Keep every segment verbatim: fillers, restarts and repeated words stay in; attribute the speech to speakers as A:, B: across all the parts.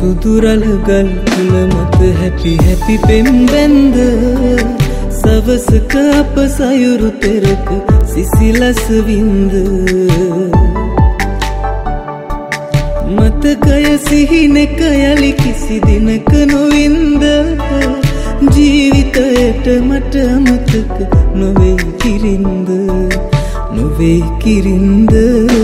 A: සුදුරලගල් කුල මත හැපි හැපි පෙම්බැන්ද සවසක අප සයුරු තෙරක සිසිලස වින්ද මතකය සිහිනෙක යලි කිසි දිනක නොවින්ද ජීවිතයට මට අමතක නොවේ කිරින්ද නොවේ කිරින්ද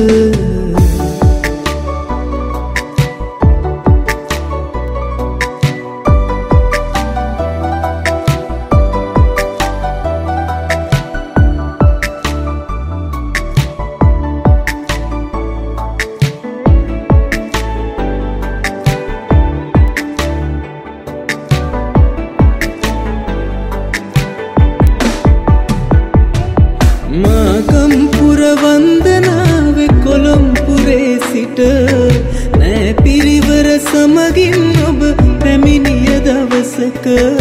A: මාගම්පුර වන්දනාවෙ කොළොම්පුරේ සිට නෑ පිරිවර සමගින් ඔබ පැමිණිය දවසක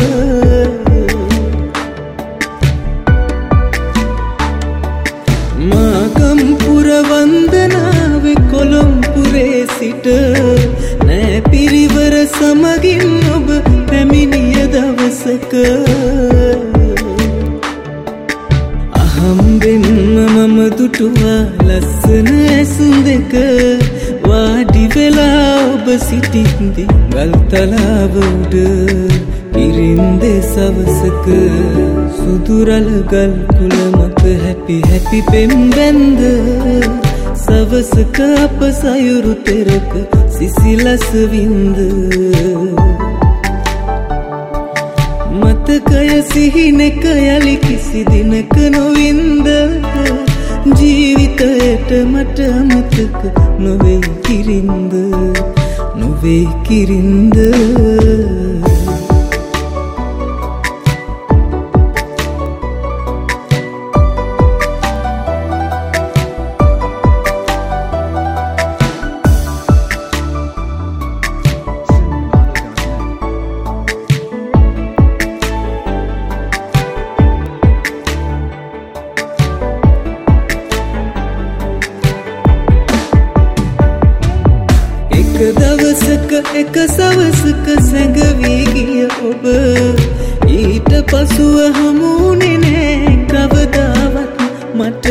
A: මාගම්පුර වන්දනාවෙ කොළොම්පුරේ සිට නෑ පිරිවර සමගින් ඔබ පැමිණිය දවසක හම්බෙන්ම මම දුටුවා ලස්සන ඇසුම් දෙක වාඩි වෙලා ඔබ සිටින්දි ගල්තලාව උඩ ඉරින්දේ සවසක සුදුරලගල් කුල මත හැපි හැපි පෙම්බැන්ද සවසක අප සයුරු තෙරක සිසිලස වින්ද මතකය සිහිනෙක යලි කිසි දිනක නොවින්ද ජීවිතයට මට අමතක නොවේ කිරින්ද නොවේ කිරින්ද එක දවසක එක සවසක සැඟවී ගිය ඔබ ඊට පසුව හමුුනේ නෑ කවදාවත් මට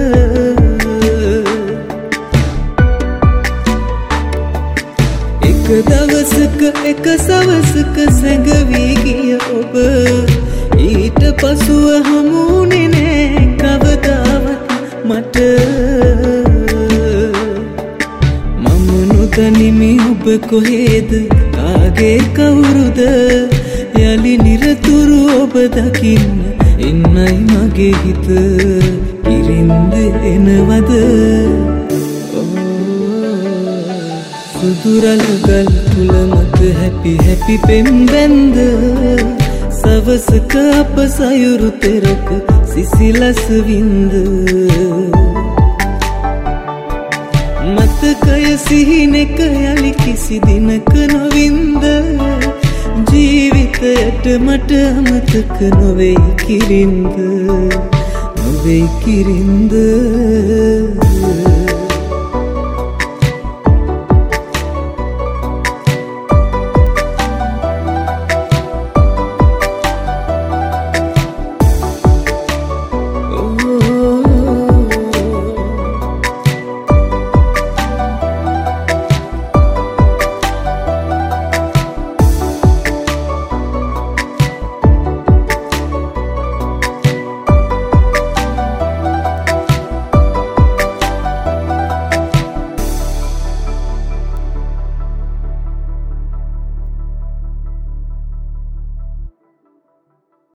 A: එක දවසක එක සවසක සැඟවී ගිය ඔබ ඊට පසුව හමුුනේ නෑ කවදාවත් මට තනිමි ඔබ කොහේද කාගේ කවුරුද යලි නිරතුරු ඔබ දකින්න එන්නයි මගේ හිත ඉරින්ද එනවද සුදුරලගල් කුල මත හැපි හැපි පෙම්බැන්ද සවසක අප සයුරු තෙරක සිසිලස වින්ද මතකය සිහිනෙක යලි කිසි දිනක නොවින්ද ජීවිතයට මට අමතක නොවේ කිරින්ද නොවේ කිරින්ද